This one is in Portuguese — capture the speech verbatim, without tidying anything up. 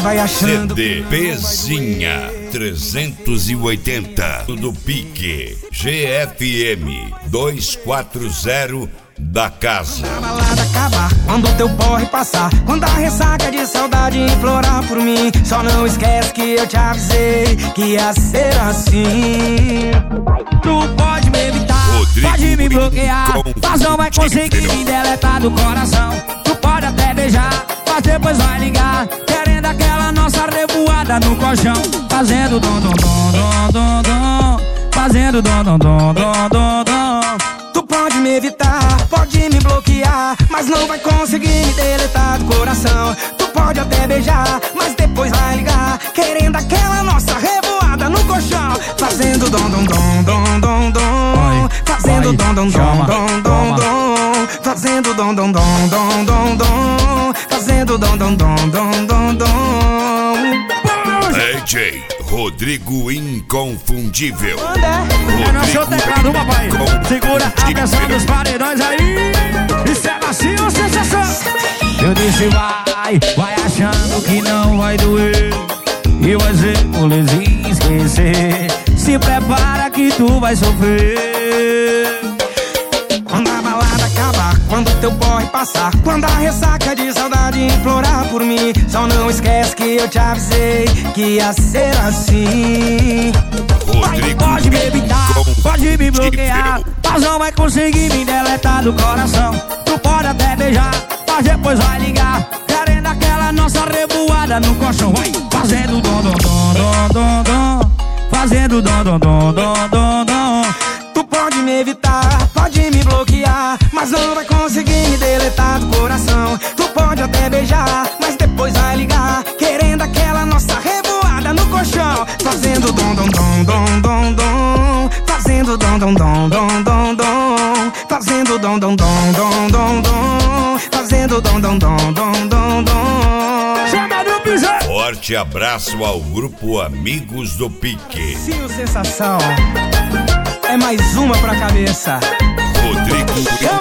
vai achando. C D Pezinha trezentos e oitenta do Pique G F M duzentos e quarenta da casa. Quando a balada acabar, quando o teu porre passar, quando a ressaca de saudade implorar por mim, só não esquece que eu te avisei que ia ser assim. Tu pode me evitar, Rodrigo, pode me bloquear, mas não vai conseguir me deletar do coração. Tu pode até beijar, mas depois vai ligar, querendo aquela nossa revoada no colchão, fazendo dom dom dom dom dom dom, fazendo dom dom dom dom dom dom. Tu pode me evitar, pode me bloquear, mas não vai conseguir me deletar do coração. Tu pode até beijar, mas depois vai ligar, querendo aquela nossa revoada no colchão, fazendo dom dom dom dom dom dom, fazendo dom dom dom dom dom dom, fazendo dom dom dom dom dom dom, fazendo dom dom dom dom dom dom. D J Rodrigo Inconfundível. É no seu teclado, papai. Segura a pressão dos paredões aí. Isso é macio ou sensação? Eu disse vai, vai achando que não vai doer e vai ser molezinho esquecer. Se prepara que tu vai sofrer. Quando a balada acabar, quando teu porre passar, quando a ressaca de saudade implorar por mim, só não esquece que eu te avisei que ia ser assim. Rodrigo, pode me evitar, pode me bloquear, mas não vai conseguir me deletar do coração. Tu pode até beijar, mas depois vai ligar, querendo aquela nossa revoada no colchão. Vai fazendo dom dom dom dom dom dom, fazendo dom dom dom dom dom dom. Tu pode me evitar, pode me bloquear, mas não vai conseguir me deletar do coração. Tu pode até beijar, mas depois vai ligar, querendo aquela nossa revoada no colchão, fazendo dom dom dom dom dom dom, fazendo dom dom dom dom dom dom, fazendo dom dom dom dom dom dom, fazendo dom dom dom dom dom dom. Chama no piso. Forte abraço ao grupo Amigos do Pique. Sim, sensação. É mais uma pra cabeça. Rodrigo